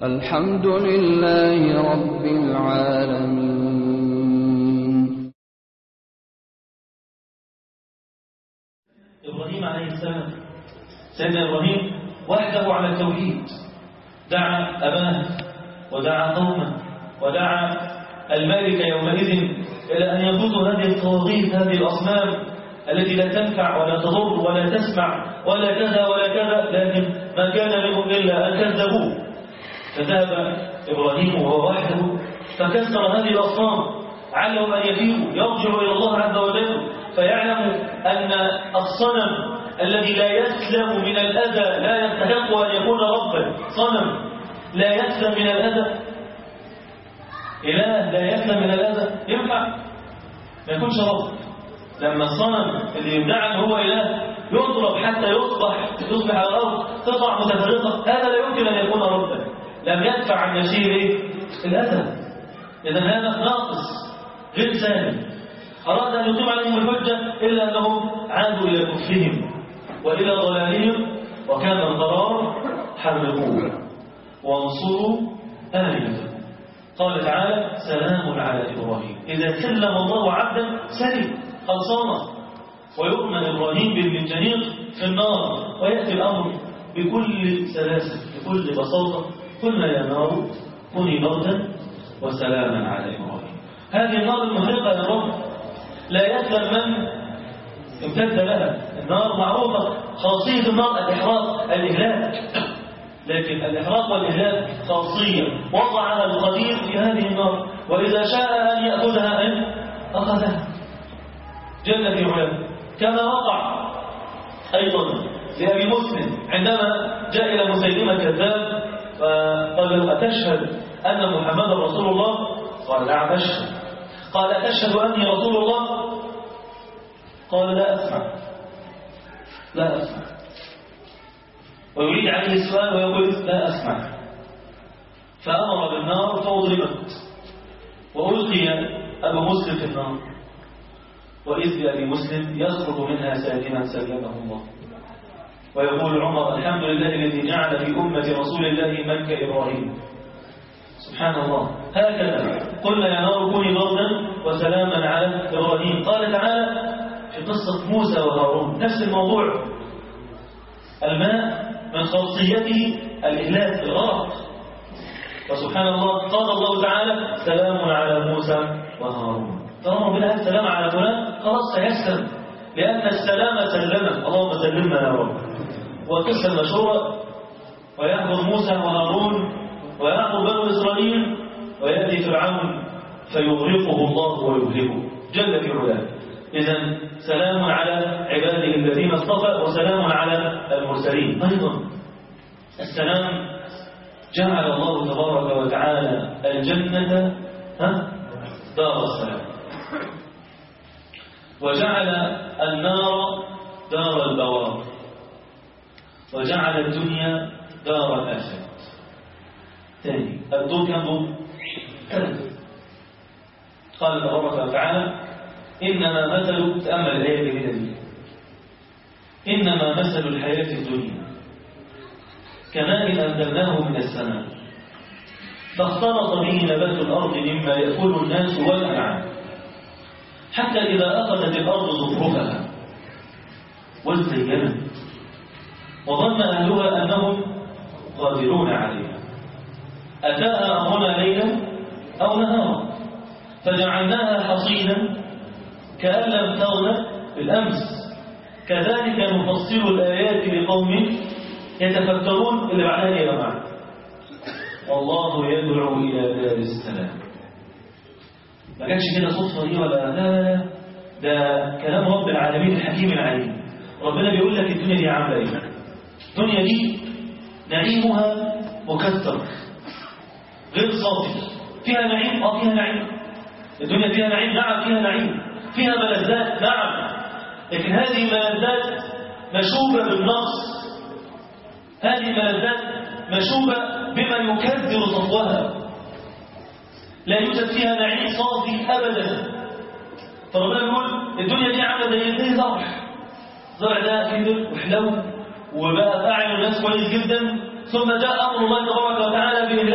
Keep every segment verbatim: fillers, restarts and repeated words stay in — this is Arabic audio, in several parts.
الحمد لله رب العالمين. إبراهيم عليه السلام، سيدنا إبراهيم وحده على التوحيد، دعا أباه ودعا قومه ودعا الملك يومئذ إلى أن ينبذوا هذه الطواغيت، هذه الأصنام التي لا تنفع ولا تضر ولا تسمع ولا كذا ولا كذا، لكن ما كان منهم إلا أن كذبوه. فذهب إبراهيم وهو وحده فكسر هذه الأصنام علهم أن يفيقوا يرجعوا إلى الله عز وجل، فيعلموا أن الصنم الذي لا يسلم من الأذى لا يستحق أن يكون ربا. صنم لا يسلم من الأذى، إله لا يسلم من الأذى، ينفع ما يكونش رب. لما الصنم اللي يدعي هو إله يضرب حتى يصبح تصبح على الأرض قطع متفرقة، هذا لا يمكن أن يكون ربا، لم يدفع عن نشير الأذى. إذا هذا ناقص غير سالم. أراد أن يقيم عليهم الحجة إلا أنهم عادوا إلى كفرهم وإلى ضلالهم، وكان القرار حرقوه وانصروا آلهتهم. قال تعالى: سلام على إبراهيم. إذا سلم الله عبدا سلم خلصانه، ويؤمن إبراهيم بالمنجنيق في النار، ويأتي الأمر بكل سلاسة بكل بساطة: قلنا يا نار كوني بردا وسلاما على إبراهيم. هذه النار المهرقة يا رب لا يسلم من امتد لها. النار معروفة، خاصية النار الإحراق الإهلاك، لكن الإحراق والإهلاك خاصية وضعها القدير في هذه النار، وإذا شاء أن يأخذها أن أخذها جل في علاه. كما وقع أيضا لأبي مسلم عندما جاء إلى مسيلمة الكذاب فقال له: أتشهد أن محمدا رسول الله؟ قال: نعم أشهد. قال: أتشهد أني رسول الله؟ قال: لا أسمع لا أسمع. ويريد عليه السؤال ويقول: لا أسمع. فأمر بالنار فأضربت وألقي أبو مسلم في النار، وإذ بأبي مسلم يخرج منها سالما سلمه الله. ويقول عمر: الحمد لله الذي جعل في أمة رسول الله من كإبراهيم. سبحان الله. هكذا قلنا يا نار كوني بردا وسلاما على إبراهيم. قال تعالى في قصة موسى وهارون نفس الموضوع، الماء من خاصيته الإهلاك الغرق. وسبحان الله قال الله تعالى: سلام على موسى وهارون. طالما ربنا السلام على فلان خلاص سيسلم، لأن السلام سلمه. اللهم سلمنا يا رب. والقصة المشهورة: ويحضر موسى وهارون ويحضر بنو إسرائيل ويأتي فرعون فيغرقه الله ويهلكه جل في علاه. إذن سلام على عباده الذين اصطفى وسلام على المرسلين. أيضا السلام جعل الله تبارك وتعالى الجنة ها دار السلام، وجعل النار دار البوار، وجعل الدنيا دار الآخرة. ثاني الدور كم دور؟ ثلاثة. قال تبارك وتعالى: إنما مثل تأمل الآية الجديدة دي إنما مثل الحياة الدنيا كماء أنزلناه من السماء فاختلط به نبات الأرض مما يأكل الناس والأنعام حتى إذا أخذت الأرض زخرفها وازينت وظن أهلها أنهم قادرون عليها أتاها أمرنا ليلا أو نهارا فجعلناها حصيدا كأن لم تغن بالأمس كذلك نفصل الآيات لقوم يتفكرون. اللي بعدها يا جماعة: والله يدعو إلى دار السلام. ما كانش كده صدفة دي ولا لا لا لا، ده كلام رب العالمين الحكيم العليم. ربنا بيقول لك الدنيا دي عاملة إيه؟ الدنيا دي نعيمها مكثر غير صافي. فيها نعيم، اه فيها نعيم. الدنيا فيها نعيم، نعم فيها نعيم. فيها ملذات، نعم، لكن هذه الملذات مشوبة بالنقص. هذه الملذات مشوبة بما يكدر صفوها، لا يوجد فيها نعيم صافي أبدا. فربنا يقول الدنيا دي عاملة زي زرع، زرع ده كبر وحلو وبقى فاعل الناس كويس جدا، ثم جاء أمر الله تبارك وتعالى بإهلاكه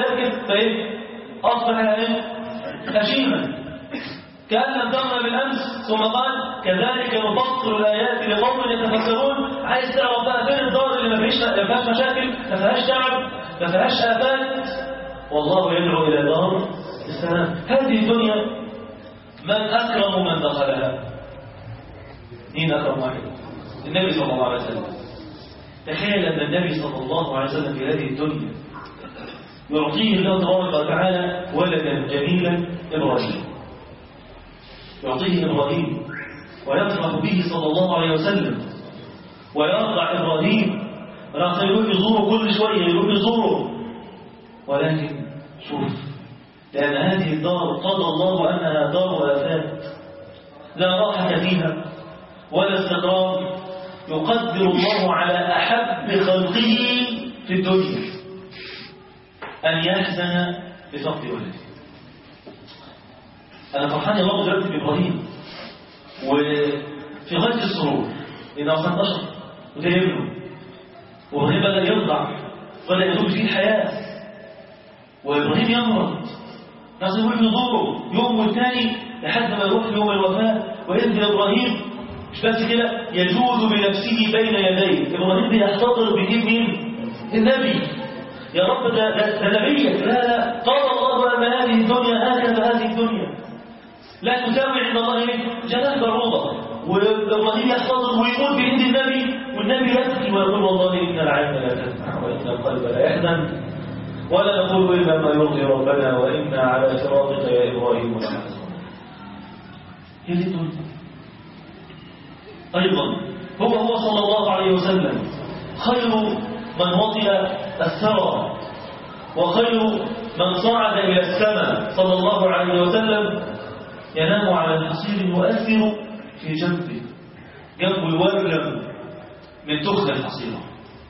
فإيه أصبح إيه هشيما كأن لم تغنى بالأمس. ثم قال كذلك نفصل الآيات لقوم يتفكرون. عايز تعرف بقى فين الدار اللي ما فيهاش مشاكل، ما فيهاش تعب، ما فيهاش آفات؟ والله يدعو إلى دار السلام. هذه الدنيا من أكرم من دخلها؟ مين أكرم واحد؟ النبي صلى الله عليه وسلم. تخيل أن النبي صلى الله عليه وسلم في هذه الدنيا يعطيه الله تبارك وتعالى ولدا جميلا إبراهيم، يعطيه إبراهيم ويفرح به صلى الله عليه وسلم ويرضع إبراهيم، راح يروح يزوره كل شوية، يروح يزوره. ولكن شوف، لأن هذه الدار قضى الله أنها دار آفات لا راحة فيها ولا استقرار. يقدر الله على أحب خلقه في الدنيا أن يحزن بفقد ولده. أنا فرحان يا رب دلوقتي بإبراهيم وفي غاية السرور إنه كان بشر وده ابنه، وإبراهيم بدأ يرضع، بدأ يدوب فيه الحياة، وإبراهيم يمرض، ناس يروح يزوره يوم والتاني لحد ما يروح يوم الوفاة. وينزل إبراهيم مش بس كده، يجود بنفسه بين يديه. إبراهيم بيحتضر بإيد مين؟ النبي. يا رب ده, ده, ده نبيك. لا لا، قال الله أن هذه الدنيا هكذا، هذه الدنيا لا تساوي عند الله جناح بعوضة. وإبراهيم يحتضر ويقول بإيد النبي، والنبي يبكي ويقول والله إن العين لا تسمع وإن القلب لا يحزن ولا نقول إلا ما يرضي ربنا وإنا على صراطك يا إبراهيم لمحزونون. هي دي الدنيا. أيضا هو هو صلى الله عليه وسلم خير من وطئ الثرى وخير من صعد إلى السماء صلى الله عليه وسلم. ينام على الحصير يؤثر في جنبه، جنبه الورم من تخن الحصيرة،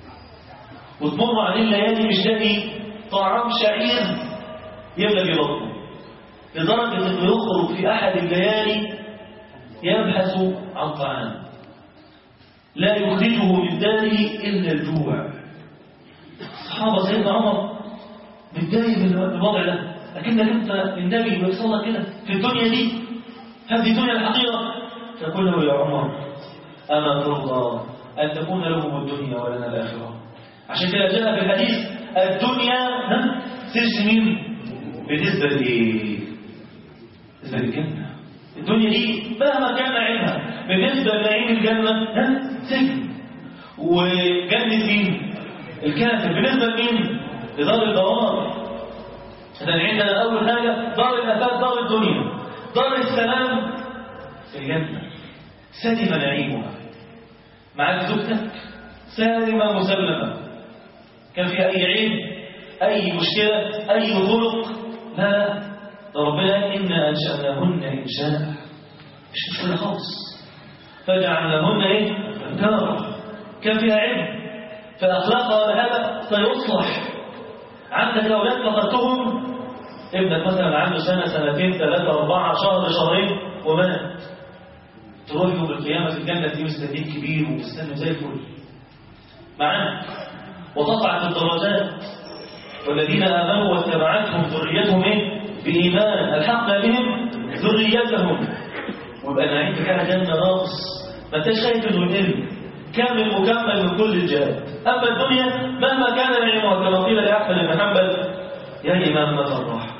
وتمر عليه الليالي مش لاقي طعام شعير يملى ببطنه، لدرجة أنه يخرج في أحد الليالي يبحث عن طعام لا يخرجه من داره إلا الجوع. الصحابة سيدنا عمر متضايق من الوضع ده، لكنك أنت النبي ويصل لك كده في الدنيا دي، هذه الدنيا الحقيرة. تقول له يا عمر أما ترضى أن تكون لهم الدنيا ولنا الآخرة؟ عشان كده جاء في الحديث الدنيا سجن مين؟ بالنسبة لإيه؟ بالنسبة للجنة. الدنيا دي مهما كان نعيمها بالنسبة لنعيم الجنة سجن. وجنة مين؟ الكافر. بالنسبة لمين؟ لدار البوار. إذا عندنا أول حاجة دار الآفات، دار الدنيا. دار السلام الجنة سلم نعيمها، معك زوجتك سالمة مسلمة، كان في أي عيب أي مشكلة أي خلق؟ لا، ربنا إنا أنشأناهن إنشاء، مش مشكلة خالص، فجعلناهن إيه؟ دارا. كان فيها عيب فأخلاقها هذا سيصلح. عندك أولاد فقدتهم، ابنك مثلا عنده سنة سنتين ثلاثة أربعة شهر شهرين ومات، تروح يوم القيامة في الجنة دي مستنيك كبير ومستني زي الفل معاك، وتطلع في الدرجات. والذين آمنوا واتبعتهم ذريتهم إيه؟ بإيمان ألحقنا بهم ذريتهم. ويبقى نعيم في حاجة جنة ناقص، ما انتش خايف إنه يقل، كامل مكمل من كل الجهات. أما الدنيا مهما كان نعيمها كما قيل لأحمد بن حنبل يا إمام متى الراحة؟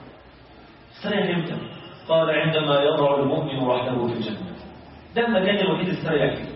استريح إمتى؟ قال عندما يضع المؤمن رحله في الجنة. ده المكان الوحيد استريح فيه.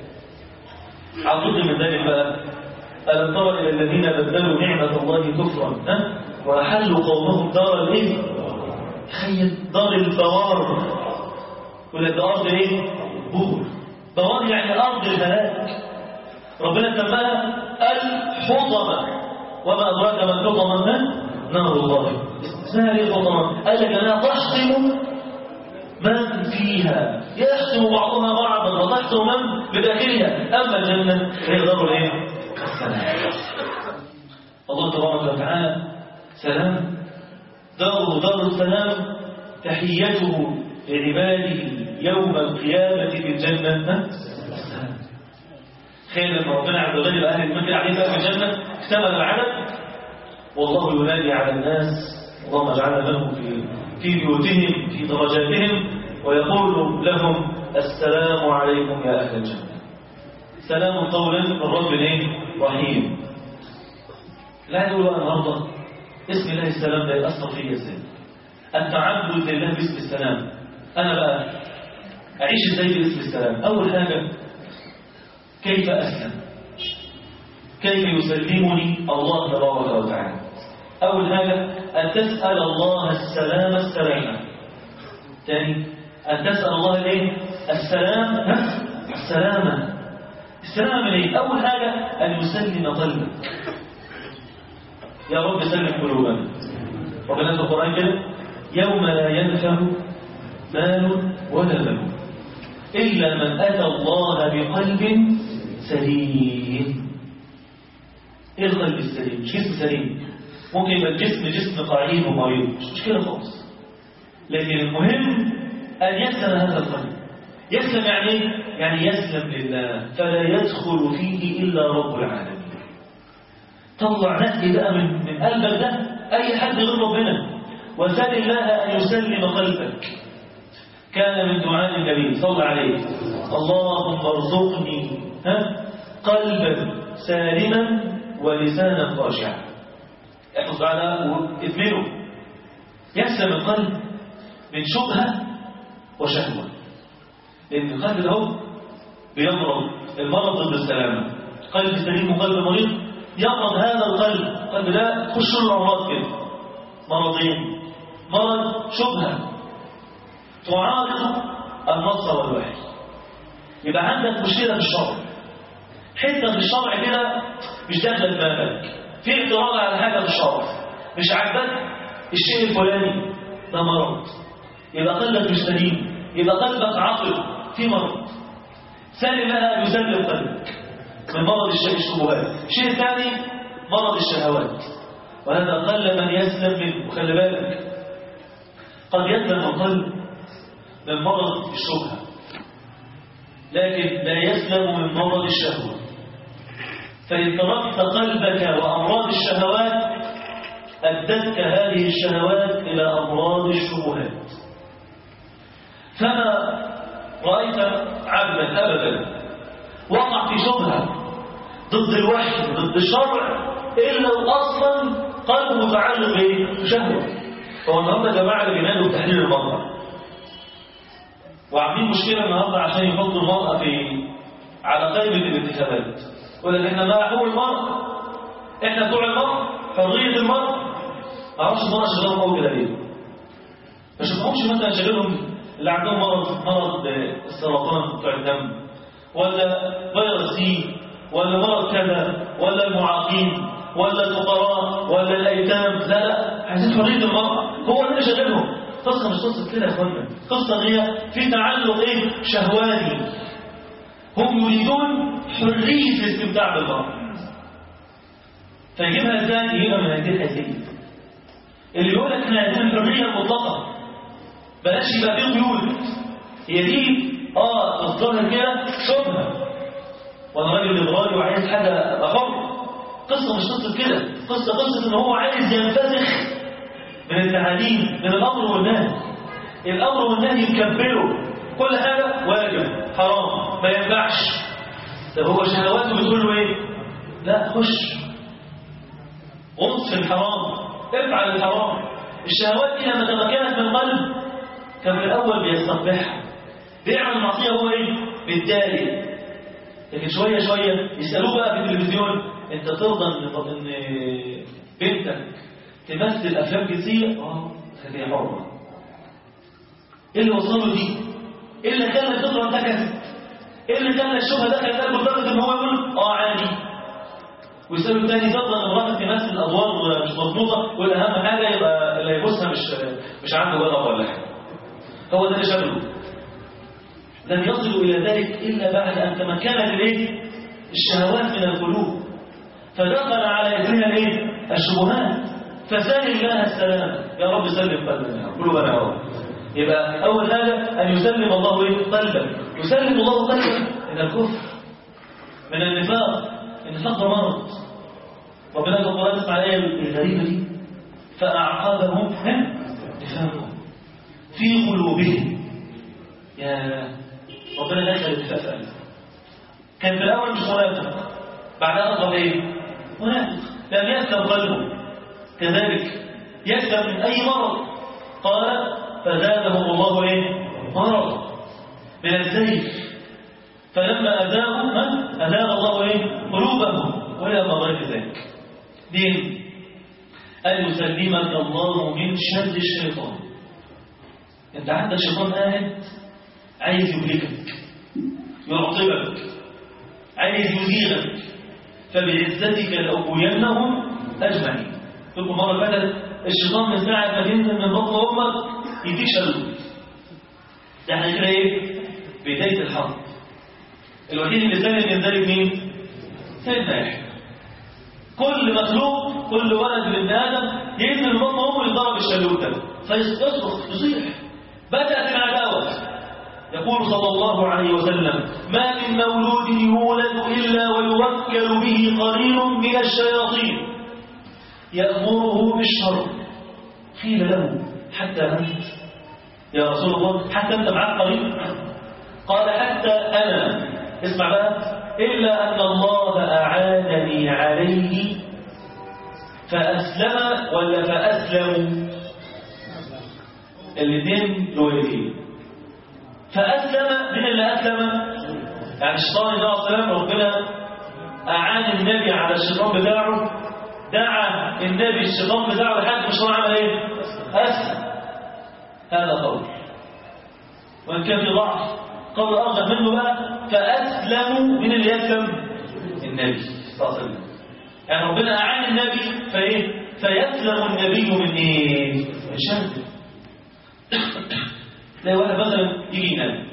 عضد من ذلك بقى ألم تر إلى الذين بدلوا نعمة الله كفرا وأحلوا قومهم دار الإيه؟ تخيل دار البوار، ولا الأرض إيه؟ بور. بوار يعني أرض الهلاك. ربنا سماها الحطمة، وما أدراك ما الحطمة؟ نار الله. اسمها ليه حطمة؟ قال لك أنها تحطم من فيها، يحطم بعضها بعضا وتحطم من بداخلها. أما الجنة هي دار الإيه؟ السلام. الله تبارك وتعالى سلام، داره دار السلام، تحيته لعباده يوم القيامة في الجنة السلام. خير لما ربنا عز وجل أهل المنزل عليه في الجنة اكتمل العدد، والله ينادي على الناس اللهم اجعلنا منهم في في بيوتهم في درجاتهم، ويقول لهم السلام عليكم يا أهل الجنة. سلام قولا من رب رحيم. لا يقول بقى النهارده اسم الله السلام ده يأثر فيا ازاي؟ التعبد لله باسم السلام. أنا بقى أعيش ازاي باسم السلام؟ أول حاجة كيف أسلم؟ كيف يسلمني الله تبارك وتعالى؟ أول حاجة أن تسأل الله السلام السلامة. ثاني أن تسأل الله الايه؟ السلام السلامة. السلامة من ايه؟ أول حاجة أن يسلم قلبك. يا رب سلم قلوبنا. ربنا في القرآن كده يوم لا ينفع مال ولا بنون إلا من أتى الله بقلب سليم. إيه القلب السليم؟ مش جسم سليم. ممكن يبقى الجسم جسم قعيد ومريض، مش مشكلة خالص. لكن المهم أن يسلم هذا القلب. يسلم يعني ايه؟ يعني يسلم لله فلا يدخل فيه إلا رب العالمين. طلع نقي بقى من من قلبك ده أي حد غير ربنا، وسل الله أن يسلم قلبك. كان من دعاء النبي صلى عليه اللهم ارزقني ها قلبا سالما ولسانا خاشعا. احفظ على وادمنه. يسلم القلب من شبهة وشهوة، لأن القلب ده بيمرض. المرض ضد السلامة. قلب سليم وقلب مريض يمرض. هذا القلب القلب ده تخش له الأمراض كده مرضين. مرض شبهة تعارض النص والوحي. يبقى عندك مشكلة في الشرع، حتة في الشرع كده مش داخله دماغك، في اعتراض على حاجة في الشرع مش عاجبك الشيء الفلاني، ده مرض. يبقى قلبك مش سليم، يبقى قلبك عاقل في مرض. سالم لها يسلم قلبك من مرض الشبهات. شيء ثاني مرض الشهوات، وهذا قل من يسلم منه. وخلي بالك قد يسلم القلب من مرض الشبهة لكن لا يسلم من مرض الشهوة. فإن تركت قلبك وأمراض الشهوات أدتك هذه الشهوات إلى أمراض الشبهات. فما رأيت عبدا أبدا وقع في شبهة ضد الوحي ضد الشرع إلا أصلا قلبه متعلق بشهوة. هو النهارده يا جماعة اللي بينادوا بتحليل المرأة وعاملين مشكلة النهارده عشان يحطوا المرأة في على قائمة الانتخابات. يقول لك احنا مع حقوق المرأة، احنا بتوع المرأة، حرية المرأة. ما اعرفش المرأة شغالهم قوي كده ليه؟ ما شوفهمش مثلا شغالهم اللي عندهم مرض مرض السرطان بتوع الدم، ولا فيروس سي، ولا مرض كذا، ولا المعاقين، ولا الفقراء، ولا الايتام. لا لا، عايزين حرية المرأة. هو اللي شغالهم. قصة مش قصة كده يا اخوانا، قصة هي في تعلق ايه؟ شهواني. هم يريدون حرية الاستمتاع بالمرأة. فيجيبها ازاي؟ يجيبها من هذه الحيثية. اللي يقول لك احنا عايزين الحرية المطلقة، بلاش يبقى فيه قيود. هي دي اه الظاهر كده شبهة، وانا راجل ليبرالي وعايز حاجة أخر. قصة مش قصة كده، قصة قصة ان هو عايز ينفسخ من التعاليم، من الأمر والنهي. الأمر والنهي يكبره، كل حاجة واجب حرام ما ينفعش. طب هو شهواته بتقول له ايه؟ لا خش غمص في الحرام، افعل الحرام. الشهوات دي لما تمكنت من القلب كان في الأول بيستقبحها، بيعمل معصية هو ايه؟ بالتالي. لكن شوية شوية يسألوه بقى في التلفزيون انت ترضى ان بنتك تمثل أفلام كتير؟ اه خليها حرة. ايه اللي وصله دي؟ ايه اللي خلى الفطرة انتكست؟ ايه اللي خلى الشبهة دخلت قلبه لدرجة ان هو يقول اه عادي؟ ويسألوا الثاني ترضى ان امرأة تمثل أدوار مش مضبوطة؟ والأهم حاجة يبقى اللي يبصها مش مش عنده غضب ولا حاجة. هو ده اللي شغله. لم يصلوا إلى ذلك إلا بعد أن تمكنت الايه؟ الشهوات من القلوب، فدخل على إثرها الايه؟ الشبهات. فسال الله السلام. يا رب سلم قلبنا قلوبنا يا رب. يبقى أول حاجة أن يسلم الله إيه؟ قلبك. يسلم الله قلبك من الكفر، من النفاق. النفاق ده مرض. ربنا سبحانه وتعالى الآية الغريبة دي فأعقبهم نفاقا في قلوبهم. يا ربنا دخل النفاق في قلبه. كان في الأول مش منافق، بعدها أصبح إيه؟ منافق، لم يسلم قلبه. كذلك يسلم من أي مرض. قال فزادهم الله إيه؟ مرض من الزيف. فلما أذاهم أذاب الله إيه؟ قلوبهم وإلى مغرب ذلك. دين أن يسلمك الله من شر الشيطان. أنت عندك شيطان قاعد عايز يهلكك، يعطبك، عايز يزيغك، فبعزتك لأغوينهم أجمعين. تقول مرة فاتت الشيطان من ساعة ما ينزل من بطن أمك يديك شلوت. ده احنا كده إيه؟ بداية الحرب. الوحيد اللي سلم يندرج مين؟ سيدنا يحيى. كل مخلوق، كل ولد من آدم ينزل من بطن أمه يضرب الشلوت ده فيصرخ يصيح. بدأت العداوة. يقول صلى الله عليه وسلم: ما من مولود يولد إلا ويوكل به قرين من الشياطين يأمره بالشر. قيل له: حتى أنت يا رسول الله؟ حتى أنت معك قرين؟ قال: حتى أنا. اسمع بقى: إلا أن الله أعانني عليه فأسلم ولا فأسلم؟ الاثنين روايتين. فأسلم. من اللي أسلم؟ يعني الشيطان عليه السلام ربنا أعان النبي على الشيطان بتاعه، دعا النبي الشيطان بتاعه لحد الشيطان عمل إيه؟ أسلم. هذا قول، وإن كان في ضعف قول أرجح منه بقى فأسلموا. من اللي يسلم؟ النبي صلى الله عليه وسلم. يعني ربنا أعان النبي فإيه؟ فيسلم النبي من إيه؟ من شر. تلاقي واحد مثلا يجي ينام،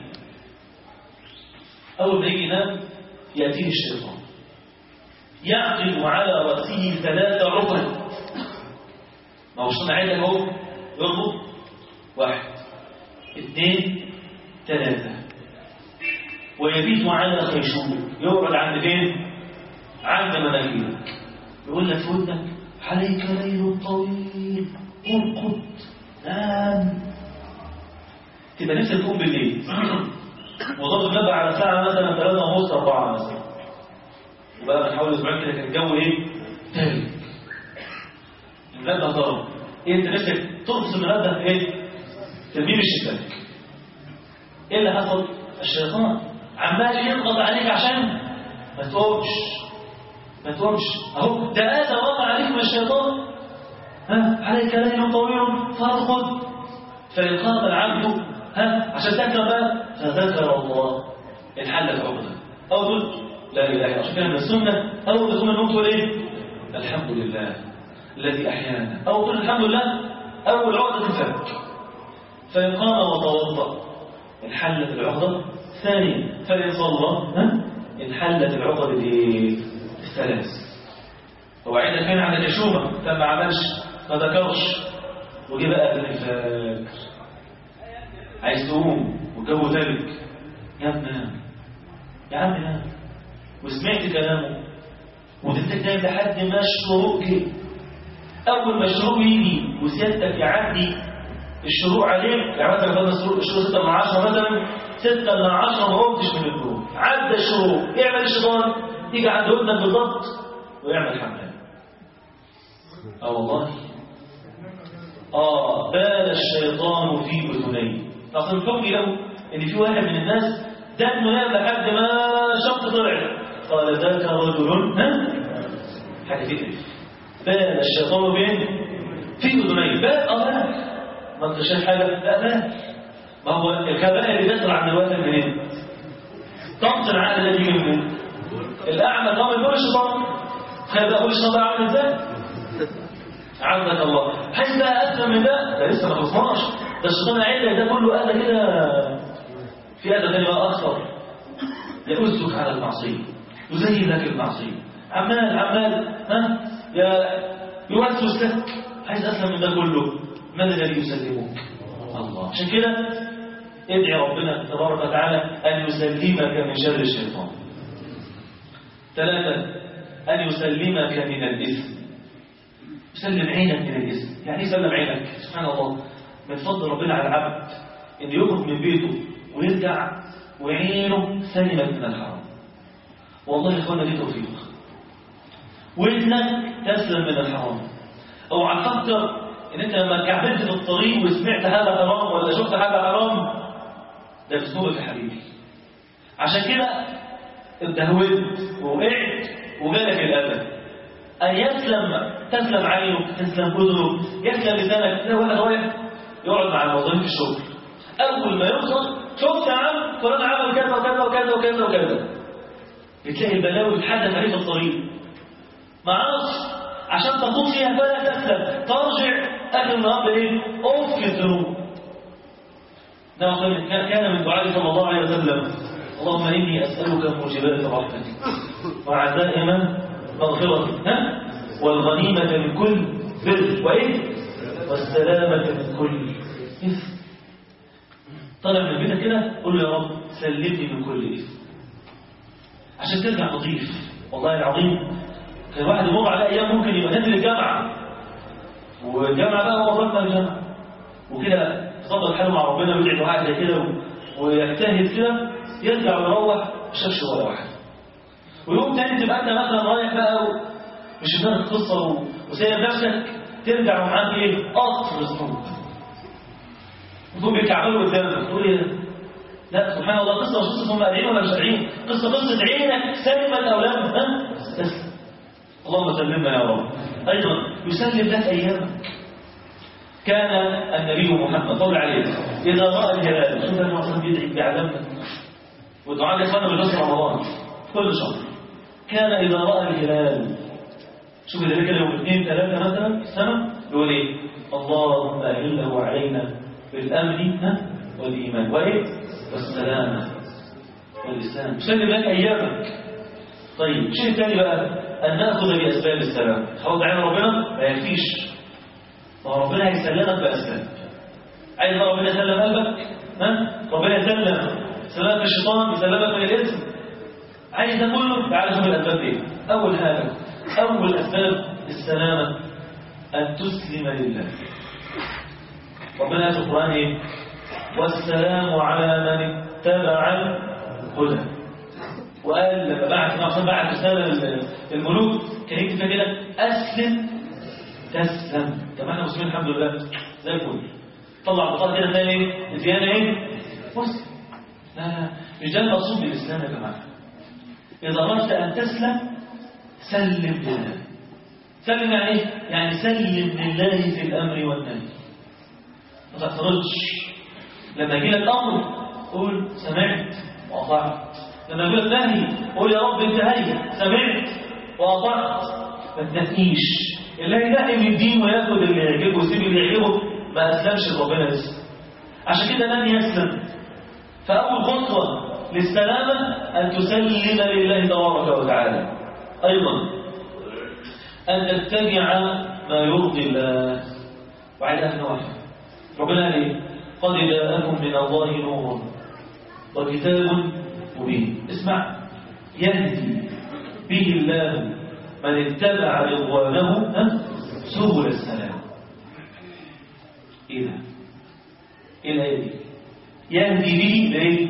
أول ما يجي ينام يأتيه الشيطان يعقد على رأسه ثلاثة عقد. ما هو الشيطان عايزك اهو يربط واحد اثنين ثلاثة، ويبيت على خيشوم، يقعد عند فين؟ عند مناخيرك، يقول لك في ودنك: عليك ليل طويل، ارقد نام. تبقى نفسك تقوم بالليل وضرب النبع على ساعة مثلا ثلاثة ونص أربعة مثلا، وبقى من حوالي أسبوعين كده كان الجو إيه؟ تلج. المنبه ضرب. إيه أنت نفسك ترقص المنبه إيه؟ ترميه بالشباك. إيه اللي حصل؟ الشيطان عمال يضغط عليك عشان ما تقومش ما تقومش. أهو ده آتى وقع عليك من الشيطان. ها عليك ليل طويل فارقد. فإن قام العبد ها عشان تذكر بقى فذكر الله انحلت عقده. أو تقول لا إله إلا الله. عشان كده من السنة أول ما تقوم النوم تقول إيه؟ الحمد لله الذي أحيانا. أو تقول الحمد لله أول عقدة تفك. فإن قام وتوضأ انحلت العقدة. ثانيا فإن صلى ها انحلت العقدة الإيه؟ الثلاث. هو عندك هنا على الجشومة فما عملش ما ذكرش وجي بقى أذان الفجر عايز تقوم والجو ثلج، يا ابني نام يا عم نام، وسمعت كلامه وتفتك نايم لحد ما الشروق جه. أول ما الشروق يجي وسيادتك يعدي الشروق عليك، يعني مثلا بدل الشروق الشروق ستة من عشرة مثلا، ستة من عشرة ما قمتش من النوم، عدى الشروق، يعمل الشيطان يجي عند ودنك بالضبط ويعمل حمام. اه والله آه بال الشيطان في أذنيه. أصلا حكي له إن في واحد من الناس دم نام لحد ما شق طلع، قال ذاك رجل ها حاجة تقرف. بال الشيطان بين في أذنيه. بال أه ما أنت شايف حاجة؟ لا بال. ما هو الكبائر اللي بيطلع عند الواحد منين؟ طمس العقل الذي يجي منين؟ الأعمى قام يقول الشيطان. تخيل بقى أقول الشيطان بقى عامل إزاي؟ عبدك الله. حيث بقى أسلم من ده ده لسه ما خلصناش. ده الشيطان عيلة ده كله أذى كده. في أذى تاني بقى أكثر، يؤذك على المعصية، يزين لك المعصية، عمال عمال ها يا يوسوس لك. عايز أسلم من ده كله، من الذي يسلمك؟ الله. عشان كده ادعي ربنا تبارك وتعالى أن يسلمك من شر الشيطان. ثلاثة أن يسلمك من الإثم. سلم عينك من الإثم. يعني سلم عينك. سبحان الله، من فضل ربنا على العبد إن يخرج من بيته ويرجع وعينه سلمت من الحرام. والله يا إخوانا دي توفيق. وإنك تسلم من الحرام. اوعى تفكر إن أنت لما كعبلت في الطريق وسمعت هذا حرام ولا شفت هذا حرام ده بسهولة يا حبيبي. عشان كده اتهودت ووقعت وجالك الأذى. أن يسلم تسلم عينك، تسلم أذنك، يسلم لسانك. ده واحد رايح يقعد مع الموظفين في الشغل، أول ما يوصل شفت يا عم فلان عمل كذا وكذا وكذا وكذا وكذا، بتلاقي البلاوي تحدث عليه في الطريق. معاص عشان تقوم فيها فلا تسلم، ترجع آخر النهار إيه؟ أوف في الذنوب. ده كان من دعاء صلى الله عليه وسلم: اللهم إني أسألك موجبات رحمتك وعزائم مغفرتك والغنيمة من كل بر وإيه؟ والسلامة من كل إثم. طلع من بيتك كده قول له يا رب سلمني من كل إثم عشان ترجع نظيف. والله العظيم كان واحد يمر على أيام ممكن يبقى نازل الجامعة، والجامعة بقى هو ربنا الجامعة وكده تفضل حاله مع ربنا ويدعي دعاء زي كده ويجتهد كده، يرجع ويروح مش شافش ولا واحد. ويوم تاني تبقى انت مثلا رايح بقى مش دماغك قصه وسايب نفسك، ترجع ومعاك ايه؟ قطر الذنوب. وتقوم بيكعبلوا قدامك تقول ايه؟ لا سبحان الله، قصه مش قصه هم قاعدين ولا مش قاعدين، قصه قصه عينك سلمت او لم ها؟ تسلم. اللهم سلمنا يا رب. ايضا يسلم لك ايامك. كان النبي محمد صلى الله عليه وسلم اذا راى الهلال، شوف النبي اصلا بيدعي بعلمنا ودعاء الاخوان بالنصر رمضان كل شهر. كان اذا راى الهلال، شوف اللي كده يوم اثنين ثلاثه مثلا في السنه، يقول ايه؟ اللهم اهله علينا بالامن والايمان وايه؟ والسلامه والاسلام. يسلم لك ايامك. طيب الشيء الثاني بقى ان ناخذ باسباب السلام. حوض عين ربنا ما يكفيش، ما ربنا هيسلمك باسباب. عايز ربنا يسلم قلبك؟ ها؟ ربنا يسلم سلامك الشيطان، يسلمك من الاثم. عايز ده كله تعالى شوف الاسباب ايه. اول حاجه، اول اسباب السلامه ان تسلم لله. ربنا في القران ايه؟ والسلام على من اتبع الهدى. وقال لما بعت عشان بعت رساله الملوك كان يكتب كده اسلم تسلم. طب احنا مسلمين الحمد لله زي الفل. طلع بطاقه كده تلاقي ايه؟ زياده ايه؟ مسلم. لا لا مش ده المقصود بالاسلام يا جماعه. اذا اردت ان تسلم سلم لله. سلم يعني ايه؟ يعني سلم لله في الامر والنهي. ما تعترضش. لما يجي لك امر قول سمعت واطعت. لما يقول لك نهي قول يا رب انتهيت سمعت واطعت. ما تنهيش. اللي ينهي من الدين وياخد اللي يعجبه ويسيب اللي يعجبه ما اسلمش لربنا لسه. عشان كده من يسلم. فاول خطوه للسلامه ان تسلم لله تبارك وتعالى. ايضا ان تتبع ما يرضي الله. وعلى اهل واحد ربنا قال ايه؟ قد جاءكم من الله نور وكتاب مبين. اسمع، يهدي به الله من اتبع رضوانه سبل السلام. ايه ده؟ ايه الايه دي؟ يهدي به لايه؟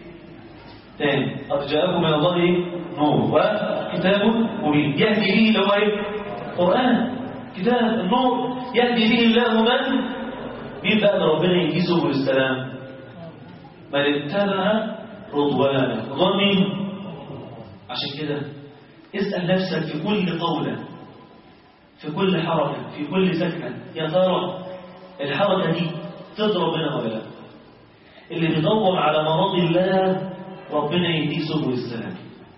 تاني قد جاءكم من الله ايه؟ نور وكتاب مبين. يهدي به اللي هو ايه؟ قرآن كتاب النور. يهدي به الله من مين بقى ربنا يهدي سبل السلام؟ من اتبع رضوانه. رضوان مين؟ عشان كده اسأل نفسك في كل قولة، في كل حركة، في كل سكنة، يا ترى الحركة دي ترضى ربنا ولا لا؟ اللي بيدور على مراضي الله ربنا يهديه سبل السلام.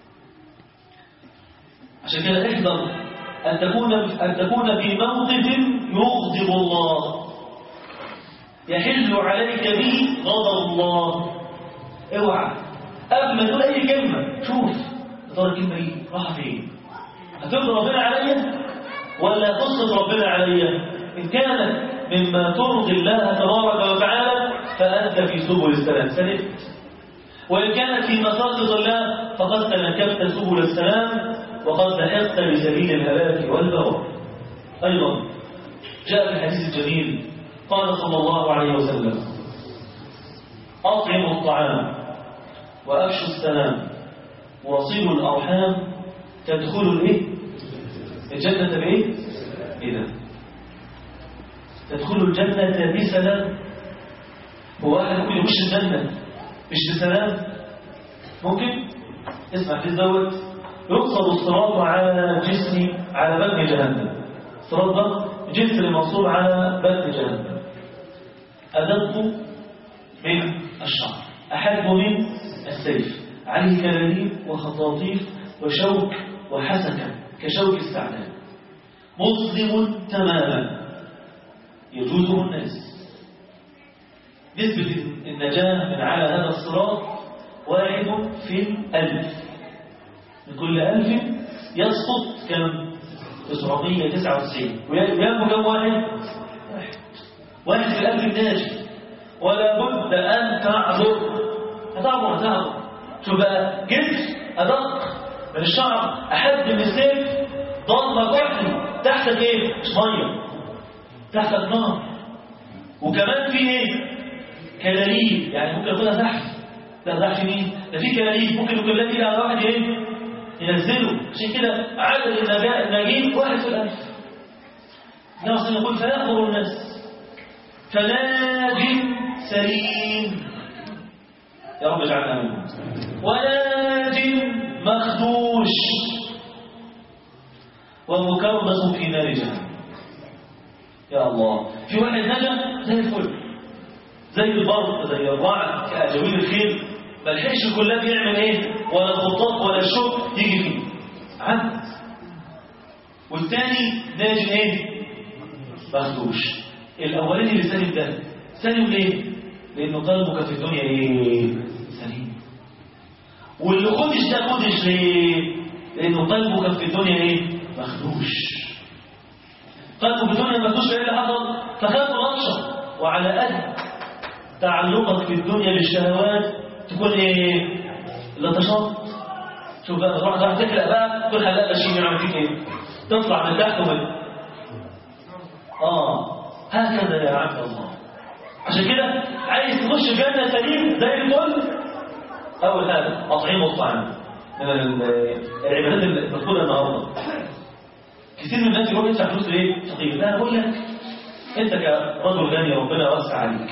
عشان كده احذر أن تكون أن تكون في موقف يغضب الله يحل عليك به غضب الله. اوعى قبل ما تقول اي كلمه شوف يا ترى الكلمه دي راح فين؟ هترضي ربنا عليا ولا تسخط ربنا عليا؟ ان كانت مما ترضي الله تبارك وتعالى فانت في سبل السلام سلمت، وان كانت في مساخط الله فقد تنكبت سبل السلام وقد لحقت بسبيل الهلاك والبوار. ايضا جاء في الحديث الجميل قال صلى الله عليه وسلم أطعموا الطعام وأفشوا السلام وصلوا الأرحام تدخلوا الإيه؟ الجنة بإيه؟ إذا تدخلوا الجنة بسلام. هو واحد ممكن يخش الجنة مش بسلام؟ ممكن؟ اسمع في الزوج يقصد الصراط على جسم على بطن جهنم. الصراط ده جسر منصوب على بطن جهنم، أدق من الشعر، أحد من السيف، عليه كلاليب وخطاطيف وشوك وحسكة كشوك الثعلب، مظلم تماما يجوزه الناس. نسبة النجاة من على هذا الصراط واحد في الألف، من كل ألف يسقط كم؟ تسعمائة وتسعة وتسعين. وينمو كم واحد؟ واحد واحد في الألف الناجي. ولا بد أن تعذر، هتعبر هتعبر. شو بقى؟ جسر أدق من الشعر، أحد من السيف، ضلمة واحدة، تحتك إيه؟ مش مية، تحتك نار. وكمان في إيه؟ كلاليب، يعني ممكن يكونها تحت. لا تحت مين؟ ده في كلاليب ممكن يكون لا تيجي على واحد إيه؟ ينزله. عشان كده عدد الناجين واحد في الألف. النبي صلى الله عليه وسلم يقول فيأمر الناس فناج سليم، يا رب اجعلنا منهم، وناج مخدوش ومكرمس في نار جهنم. يا الله، في واحد نجا زي الفل، زي البرق، زي الرعد، كأجاويل الخيل، ما لحقش كلها بيعمل ايه؟ ولا خطاط ولا الشوك يجي فيه عد. والثاني ناجي ايه؟ مخدوش. الاولاني اللي سالم ده سالم ليه؟ لانه قلبك في الدنيا ايه؟ سليم. واللي خدش ده خدش ليه؟ لانه قلبك في الدنيا ايه؟ مخدوش. قلبك في الدنيا مخدوش، ايه اللي حصل؟ فخاف نطشه. وعلى قد تعلقك في الدنيا بالشهوات تكون ايه؟ لطشات. شوف بقى تروح تروح تخلق بقى تقول خلاق بشير يعمل فيك ايه؟ تطلع من تحت ومن اه هكذا يا عبد الله. عشان كده عايز تخش جنة سليم زي الفل، اول حاجه اطعموا الطعام. من العبادات اللي بتقولها النهارده كتير من الناس يقول يدفع فلوس ليه؟ فقير. لا انا بقول لك انت كرجل غني ربنا وسع عليك،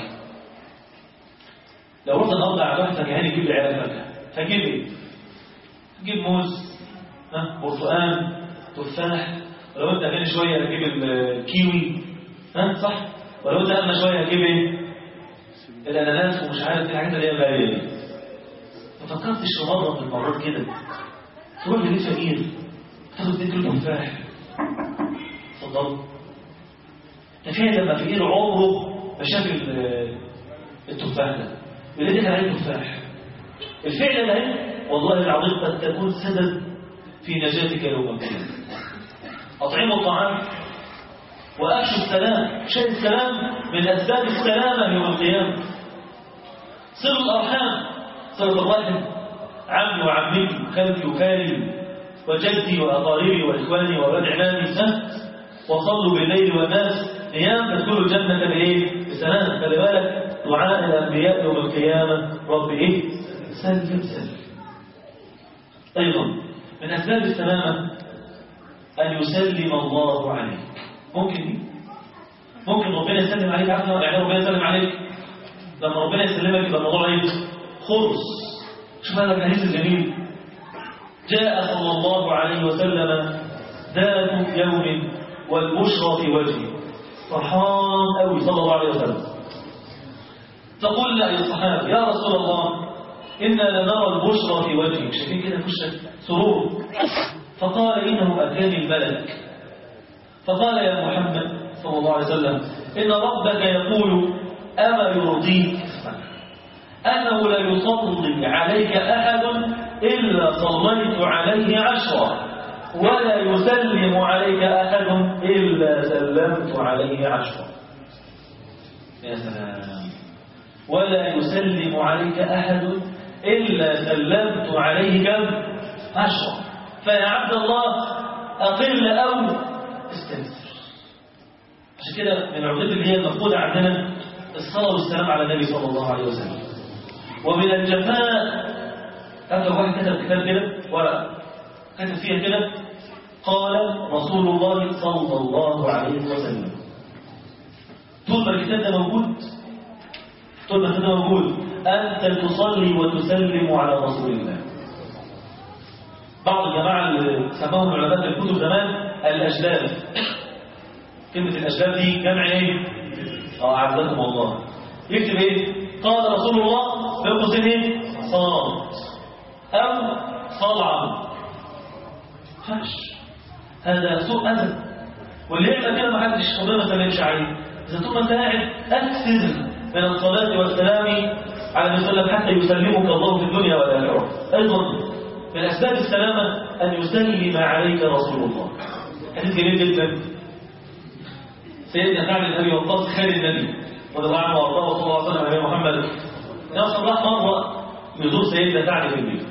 لو رحت النهارده على واحد فكهاني يجيب لي عيال فاكهه، هتجيب ايه؟ تجيب موز، ها، برتقال، تفاح، ولو انت غني شويه هتجيب الكيوي، ها صح؟ ولو انت اغنى شويه هتجيب ايه؟ الاناناس ومش عارف ايه الحاجات اللي هي غاليه. ما فكرتش في مره من المرات كده تروح لبيت فقير تاخد اتنين كيلو تفاح؟ اتفضل. تخيل لما فقير عمره ما شاف التفاح ده اللي كان عليه تفاح، الفعل ده والله العظيم قد تكون سبب في نجاتك يوم القيامة. أطعموا الطعام وأفشوا السلام. شيء السلام من أسباب السلامة يوم القيامة. صلوا الأرحام، صلوا الرحم، عمي وعمتي وخالتي وخالي وجدي وأقاربي وإخواني وأولاد عمامي، وصلوا بالليل والناس نيام تدخلوا الجنة بإيه؟ بسلام. خلي بالك دعاء الأنبياء يوم القيامة رب إيه؟ سلم سلم. أيضا من أسباب السلامة أن يسلم الله عليك. ممكن ممكن ربنا يسلم عليك عفوا، يعني ربنا يسلم عليك لما ربنا يسلمك يبقى الموضوع ايه؟ خلص. شوف هذا الحديث الجميل، جاء صلى الله عليه وسلم ذات يوم والبشرى في وجهه، فرحان قوي صلى الله عليه وسلم. تقول له الصحابه يا رسول الله إنا لنرى البشرى في وجهك، شايفين كده كشك سرور. فقال إنه أتاني الملك، فقال يا محمد صلى الله عليه وسلم إن ربك يقول أما يرضيك أنه لا يصلي عليك أحد إلا صليت عليه عشرة، ولا يسلم عليك أحد إلا سلمت عليه عشرة. يا سلام. ولا يسلم عليك أحد إلا سلمت عليه كم؟ عشرة. فيا عبد الله أقل أو استنسر. عشان كده من العقود اللي هي المفقودة عندنا الصلاة والسلام على النبي صلى الله عليه وسلم. ومن الجفاء أكثر واحد كتب كتاب كده ورقة كتب فيها كده قال رسول الله صلى الله عليه وسلم. طول ما الكتاب ده موجود طول ما الكتاب ده موجود أنت تصلي وتسلم على رسول الله. بعض الجماعة اللي سماهم علماء في الكتب زمان الأجداد، كلمة الأجداد دي جمع إيه؟ اه عزكم الله. يكتب إيه؟ قال رسول الله بيقصد إيه؟ صلاة أو صلعا. فش هذا سوء أدب، واللي يعمل كده ما حدش ربنا ما سلمش عليه. إذا طول ما أنت قاعد أكثر من الصلاة والسلام على النبي صلى الله عليه وسلم حتى يسلمك الله في الدنيا والآخرة. أيضا من أسباب السلامة أن يسلم عليك رسول الله. حديث جميل جدا. سيدنا سعد بن أبي وقاص خال النبي رضي الله عنه وارضاه صلى الله عليه وسلم على محمد نصر راح مرة يزور سيدنا سعد في البيت.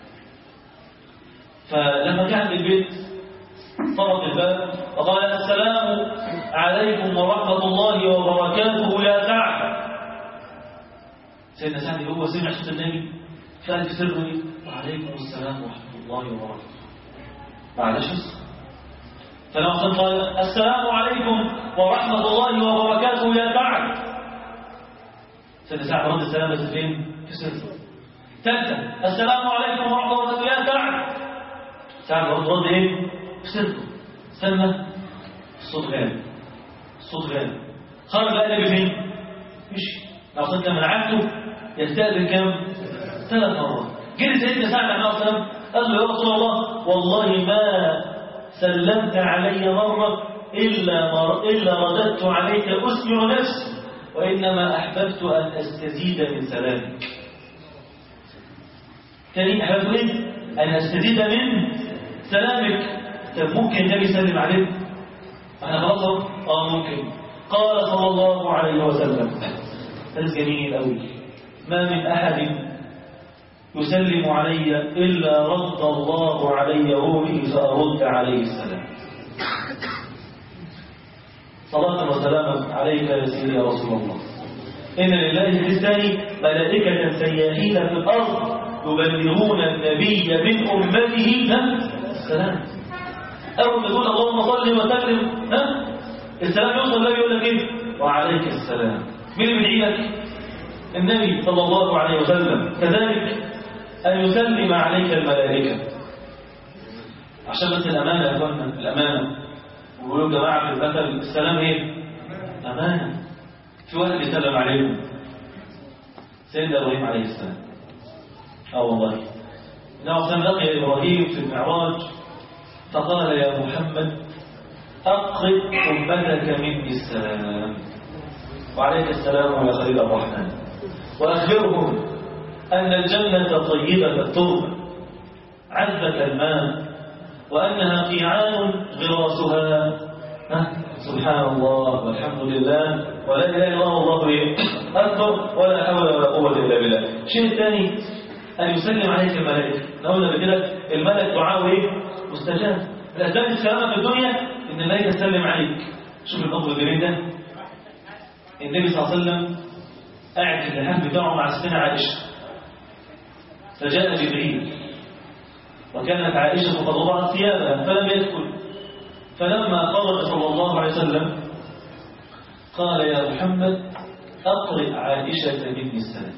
فلما كان في البيت طرق الباب وقال السلام عليكم ورحمة الله وبركاته يا سعد. سيدنا سعد هو سمع صوت النبي فقال في سره وعليكم السلام ورحمة الله وبركاته. معلش فلما قال السلام عليكم ورحمة الله وبركاته يا سعد. سيدنا سعد رد السلام بس فين؟ في سره. ثالثا السلام عليكم ورحمة الله وبركاته يا سعد. سعد رد رد ايه؟ في سره. استنى الصوت غالي الصوت غالي خرج بقى النبي فين؟ مشي. لو صدق من عادته يستأذن كم؟ ثلاث مرات. جري سيدنا سعد عليه السلام قال له يا رسول الله والله ما سلمت علي مرة إلا, مر... إلا رددت عليك أسمع نفسي وإنما أحببت أن أستزيد من سلامك. تاني أحببت إيه؟ أن أستزيد من سلامك. طب ممكن النبي يسلم عليك؟ أنا خلاص آه ممكن. قال صلى الله عليه وسلم هذا جميل أوي ما من أحد يسلم علي إلا رد الله علي روحي فأرد عليه السلام. صلاة وسلاما عليك يا سيدي يا رسول الله. إن لله في الثاني ملائكة سياحين في الأرض يبلغون النبي من أمته السلام. أول ما تقول اللهم صل وسلم ها السلام يوصل له يقول لك إيه؟ وعليك السلام. مين اللي بيدعي لك؟ النبي صلى الله عليه وسلم. كذلك أن يسلم عليك الملائكة عشان بس الأمانة يا أخوانا الأمانة. ويقولوا جماعة في المثل السلام إيه؟ أمانة. في واحد يسلم عليهم سيدنا إبراهيم عليه السلام. أه والله إنه كان لقي إبراهيم في المعراج فقال يا محمد أقرب أمتك مني السلام وعليك السلام يا خليل الرحمن وأخبرهم أن الجنة طيبة التربة عذبة الماء وأنها قيعان غراسها سبحان الله والحمد لله ولا إله إلا الله والله أكبر ولا حول ولا قوة إلا بالله. الشيء الثاني أن يسلم عليك الملائكة. نقولنا بكده الملك دعاء إيه؟ مستجاب. الأسباب السلامة في الدنيا إن الملائكة تسلم عليك. شوف الأمر الجميل ده. النبي صلى الله عليه وسلم قاعد في اللحاف بتاعه مع ستنا عائشة فجاء جبريل وكانت عائشة قد وضعت ثيابها فلم يدخل. فلما خرج صلى الله عليه وسلم قال يا محمد أقرئ عائشة مني السلام.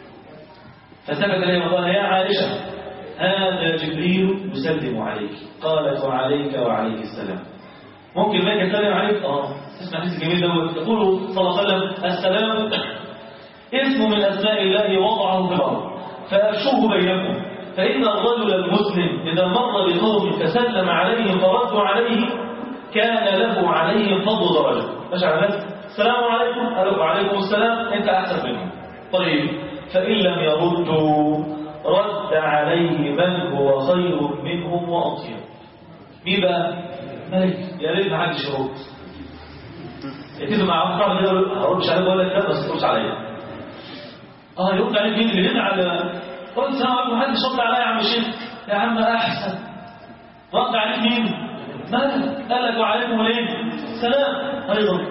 فسبت إليه وقال يا عائشة هذا جبريل يسلم عليك. قالت وعليك وعليه السلام. ممكن ما يسلم عليك اه اسمع حديث جميل دوت يقول صلى الله عليه وسلم السلام اسم من أسماء الله وضعه في الأرض فأفشوه بينكم فإن الرجل المسلم إذا مر بقوم فسلم عليهم فردوا عليه كان له عليهم فضل درجة. مش عارف السلام عليكم قالوا وعليكم السلام أنت أحسن منهم. طيب فإن لم يردوا رد عليه من هو خير منهم وأطيب. مين بقى؟ ملك. يا ريت ما حدش يرد. يتفق مع واحد صاحبي كده يقول هردش عليك ولا لا بس تردش عليا. اه يرد عليك مين اللي هنا على قلت السلام عليكم محدش رد عليا يا عم الشيخ. يا عم احسن. رد عليك مين؟ مالك؟ قال لك وعليكم الايه؟ السلام أيضا.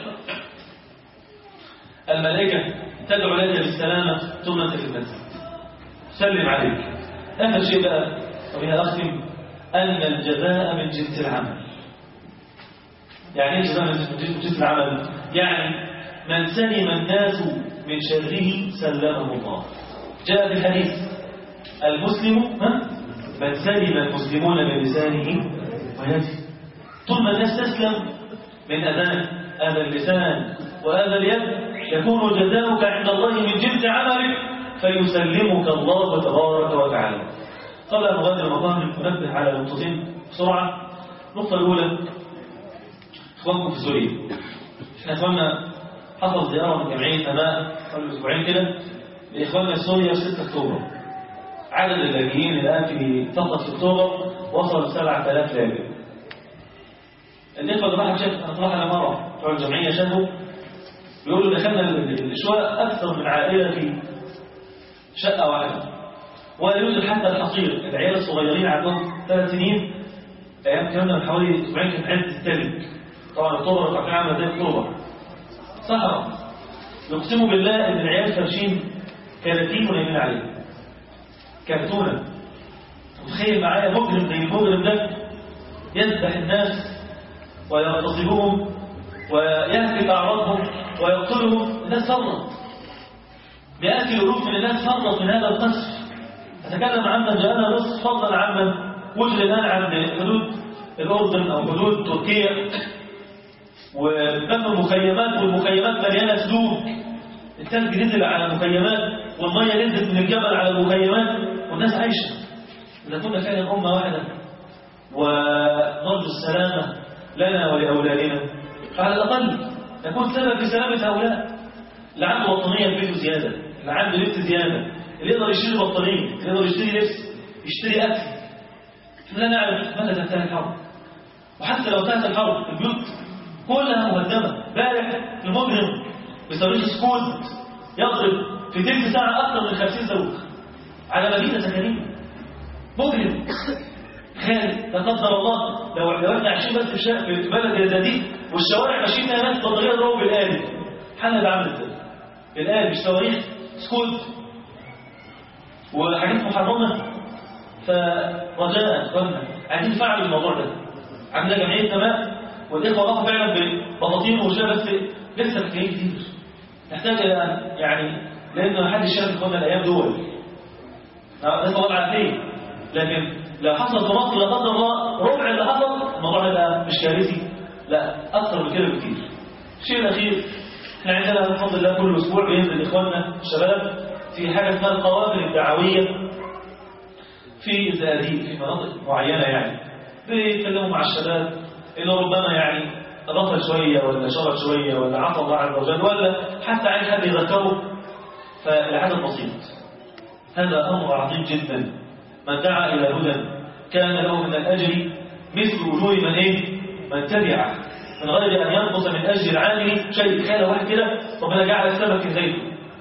الملائكة تدعو لك بالسلامة ثم أنت في المنزل سلم عليك. آخر شيء بقى وبها أختم أن الجزاء من جنس العمل. يعني ايه الجزاء من جنس العمل؟ يعني من سلم الناس من شره سلمه الله. جاء في الحديث المسلم من سلم المسلمون من لسانه ويده. طول ما الناس تسلم من أذان هذا اللسان وهذا اليد يكون جزاؤك عند الله من جنس عملك فيسلمك الله تبارك وتعالى. قبل أن نغادر المقام ننبه على نقطتين بسرعة. النقطة الأولى إخوانكم في سوريا. إحنا إخواننا حصل زيارة من جمعية أماء قبل أسبوعين كده لإخواننا في سوريا في ستة أكتوبر. عدد اللاجئين الآن في فقط في أكتوبر وصل سبعة آلاف لاجئ. الإخوة اللي راح شاف أنا طلعت أنا مرة بتوع الجمعية شافوا بيقولوا دخلنا الإشواء أكثر من عائلة في شقة واحدة ولا يوجد حتى الحصير. العيال الصغيرين عندهم ثلاث سنين أيام كنا من حوالي أسبوعين كانت عدة التلج. طبعا أكتوبر طبعا عاملة زي أكتوبر صحراء. يقسموا بالله إن العيال فرشين كراتين ونايمين عليه كرتونة. تخيل معايا مجرم زي المجرم ده يذبح الناس ويغتصبهم ويهلك أعراضهم ويقتلهم. الناس فرط مئات الألوف من الناس فرط من هذا القصف. أتكلم عمن جاءنا نصف فضلا عمن وجد الآن عند حدود الأردن أو حدود تركيا وبنوا مخيمات والمخيمات مليانة سلوك. الثلج نزل على المخيمات والمية نزلت من الجبل على المخيمات والناس عايشة. إذا كنا فعلا أمة واحدة ونرجو السلامة لنا ولأولادنا فعلى الأقل نكون سبب في سلامة هؤلاء. اللي عنده بطانية في بيته زيادة، اللي عنده لبس زيادة، اللي يقدر يشتري بطانية، اللي يقدر يشتري لبس، يشتري أكل. لا نعرف متى تنتهي الحرب. وحتى لو انتهت الحرب البيوت كلها مهدمة. بارح المجرم بصاروخ سكود يضرب في تلك ساعة أكثر من خمسين صاروخ على مدينة سكنية. مجرم. تخيل لا قدر الله لو لو احنا عايشين بس في بلد زي دي والشوارع ماشيين فيها ناس بطاريه يضربوا بالآلي حالنا ده عامل ازاي؟ بالآلي مش صواريخ سكوت وحاجات محرمه. فرجاء اخواننا عايزين نفعل الموضوع ده. عندنا جمعيه أماء والاخوه راحوا فعلا ببطاطين وشبه بس لسه محتاجين كتير. نحتاج الى يعني لان ما حدش شاف اخواننا الايام دول. نسال الله العافيه. لكن لو حصل في مصر لا قدر الله ربع اللي حصل الموضوع ده مش كارثي، لا اكثر من كده بكتير. الشيء الاخير احنا عندنا بفضل الله كل اسبوع بينزل اخواننا الشباب في حاجه اسمها القوافل الدعويه في الزقازيق في مناطق معينه. يعني بيتكلموا مع الشباب اللي ربما يعني غفل شويه ولا شرب شويه ولا عصى الله عز وجل ولا حتى عايز حد يذكره. فالعدد بسيط. هذا امر عظيم جدا. من دعا إلى هدى كان له من الأجر مثل وجوه من إيه؟ من تبعه من غير أن ينقص من أجر العامل شيء. تخيل واحد كده ربنا جعل السمك في زيته.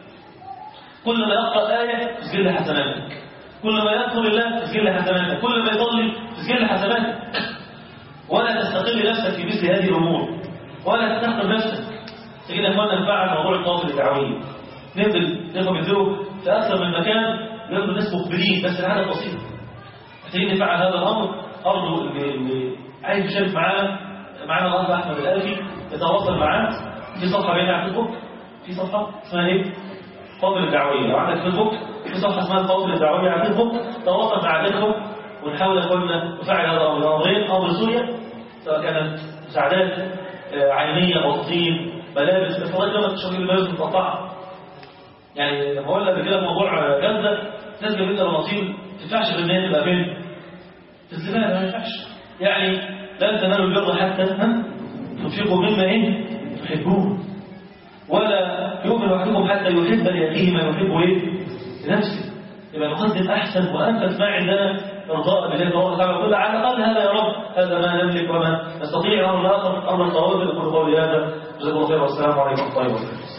كل ما يقرأ آية تسجل له حسناتك، كل ما يذكر الله تسجل له حسناتك، كل ما يصلي تسجل له حسناتك. ولا تستقل نفسك في مثل هذه الأمور ولا تستحقر نفسك. تجد أخوانا نفعل موضوع القوافل الدعوية. ننزل نقوم بنزله في أكثر من مكان يقولوا الناس مقبلين بس العدد بسيط. محتاجين نفعل هذا الأمر. أرجو اللي عايز يشارك معانا معانا الأخ أحمد الألفي يتواصل معاه في صفحة بيننا على الفيسبوك. في صفحة اسمها إيه؟ قوافل الدعوية. لو عندك فيسبوك في صفحة اسمها القوافل الدعوية على الفيسبوك. تواصل مع الإخوة ونحاول أن نفعل هذا الأمر. الأمرين أمر سوريا سواء كانت مساعدات عينية بطاطين ملابس. بس الله يكرمك تشوف الملابس متقطعة. يعني لما قلنا قبل كده موضوع غزة ناس جابت لنا بناطيل ما تنفعش غير ان هي تبقى فين؟ في الزباله. ما ينفعش. يعني لن تنالوا البر حتى تنفقوا مما ايه؟ تحبون. ولا يؤمن احدكم حتى يحب لاخيه ما يحب ايه؟ لنفسه. يبقى نقدم احسن وانفس ما عندنا ارضاء بالله تبارك وتعالى. كل على الاقل هذا يا رب هذا ما نملك وما نستطيع. امر اخر امر الطوابق. اقول قولي هذا جزاكم الله خير والسلام عليكم ورحمه الله وبركاته.